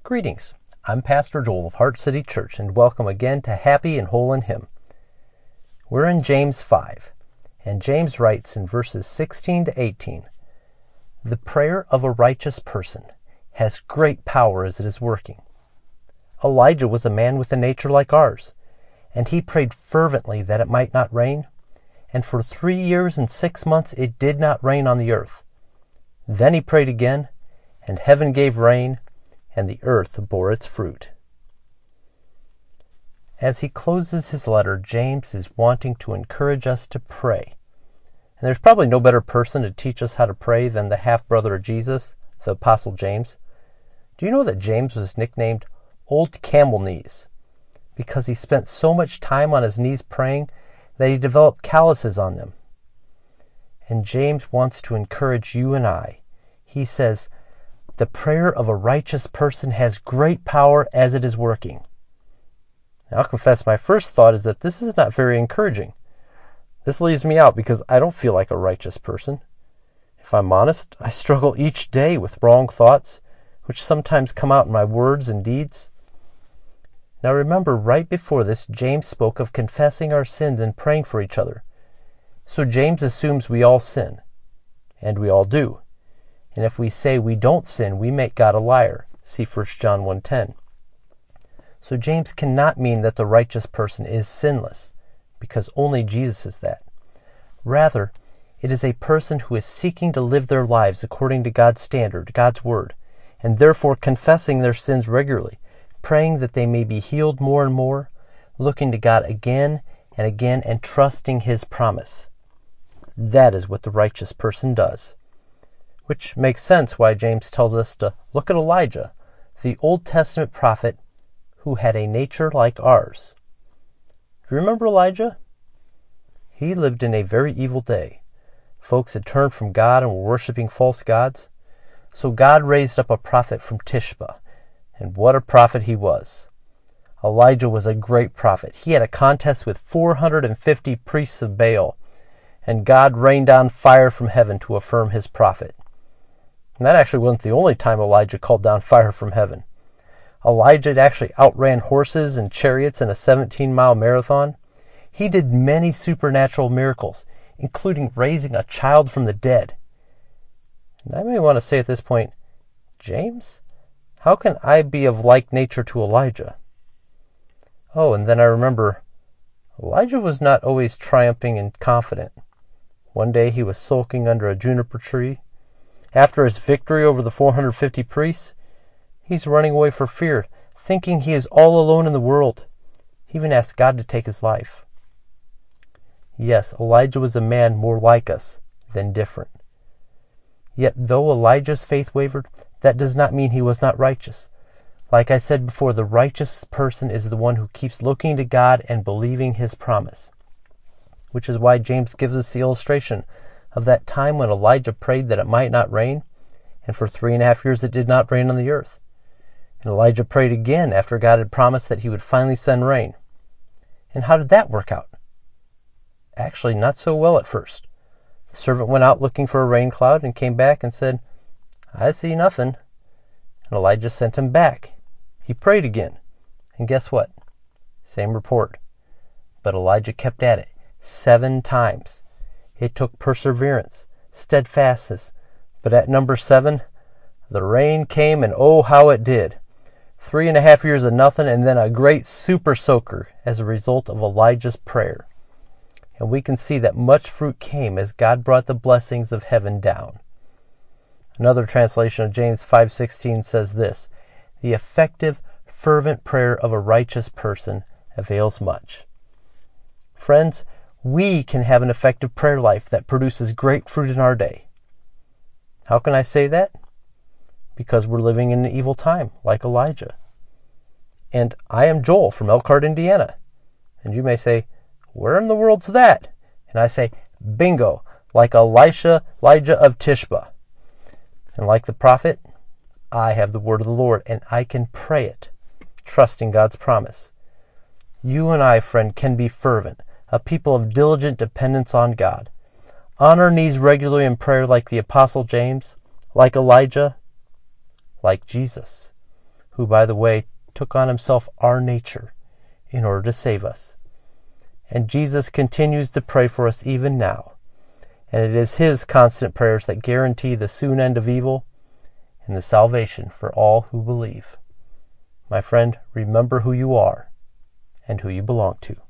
Greetings, I'm Pastor Joel of Heart City Church, and welcome again to Happy and Whole in Him. We're in James 5, and James writes in verses 16 to 18, "The prayer of a righteous person has great power as it is working. Elijah was a man with a nature like ours, and he prayed fervently that it might not rain, and for 3 years and 6 months it did not rain on the earth. Then he prayed again, and heaven gave rain, and the earth bore its fruit." As he closes his letter, James is wanting to encourage us to pray. And there's probably no better person to teach us how to pray than the half-brother of Jesus, the Apostle James. Do you know that James was nicknamed Old Camel Knees because he spent so much time on his knees praying that he developed calluses on them? And James wants to encourage you and I. He says, "The prayer of a righteous person has great power as it is working." Now, I'll confess my first thought is that this is not very encouraging. This leaves me out because I don't feel like a righteous person. If I'm honest, I struggle each day with wrong thoughts, which sometimes come out in my words and deeds. Now remember, right before this, James spoke of confessing our sins and praying for each other. So James assumes we all sin, and we all do. And if we say we don't sin, we make God a liar. See 1 John 1:10. So James cannot mean that the righteous person is sinless, because only Jesus is that. Rather, it is a person who is seeking to live their lives according to God's standard, God's word, and therefore confessing their sins regularly, praying that they may be healed more and more, looking to God again and again, and trusting His promise. That is what the righteous person does. Which makes sense why James tells us to look at Elijah, the Old Testament prophet who had a nature like ours. Do you remember Elijah? He lived in a very evil day. Folks had turned from God and were worshiping false gods. So God raised up a prophet from Tishba, and what a prophet he was. Elijah was a great prophet. He had a contest with 450 priests of Baal, and God rained down fire from heaven to affirm his prophet. And that actually wasn't the only time Elijah called down fire from heaven. Elijah actually outran horses and chariots in a 17-mile marathon. He did many supernatural miracles, including raising a child from the dead. And I may want to say at this point, James, how can I be of like nature to Elijah? Oh, and then I remember, Elijah was not always triumphing and confident. One day he was sulking under a juniper tree. After his victory over the 450 priests, he's running away for fear, thinking he is all alone in the world. He even asked God to take his life. Yes, Elijah was a man more like us than different. Yet though Elijah's faith wavered, that does not mean he was not righteous. Like I said before, the righteous person is the one who keeps looking to God and believing His promise. Which is why James gives us the illustration of that time when Elijah prayed that it might not rain, and for 3.5 years it did not rain on the earth. And Elijah prayed again after God had promised that He would finally send rain. And how did that work out? Actually, not so well at first. The servant went out looking for a rain cloud and came back and said, "I see nothing." And Elijah sent him back. He prayed again. And guess what? Same report. But Elijah kept at it 7 times. It took perseverance, steadfastness. But at number 7, the rain came, and oh, how it did. 3.5 years of nothing, and then a great super soaker as a result of Elijah's prayer. And we can see that much fruit came as God brought the blessings of heaven down. Another translation of James 5:16 says this, "The effective, fervent prayer of a righteous person avails much." Friends, we can have an effective prayer life that produces great fruit in our day. How can I say that? Because we're living in an evil time, like Elijah. And I am Joel from Elkhart, Indiana. And you may say, where in the world's that? And I say, bingo, like Elijah of Tishba. And like the prophet, I have the word of the Lord, and I can pray it, trusting God's promise. You and I, friend, can be fervent, a people of diligent dependence on God, on our knees regularly in prayer like the Apostle James, like Elijah, like Jesus, who, by the way, took on himself our nature in order to save us. And Jesus continues to pray for us even now. And it is his constant prayers that guarantee the soon end of evil and the salvation for all who believe. My friend, remember who you are and who you belong to.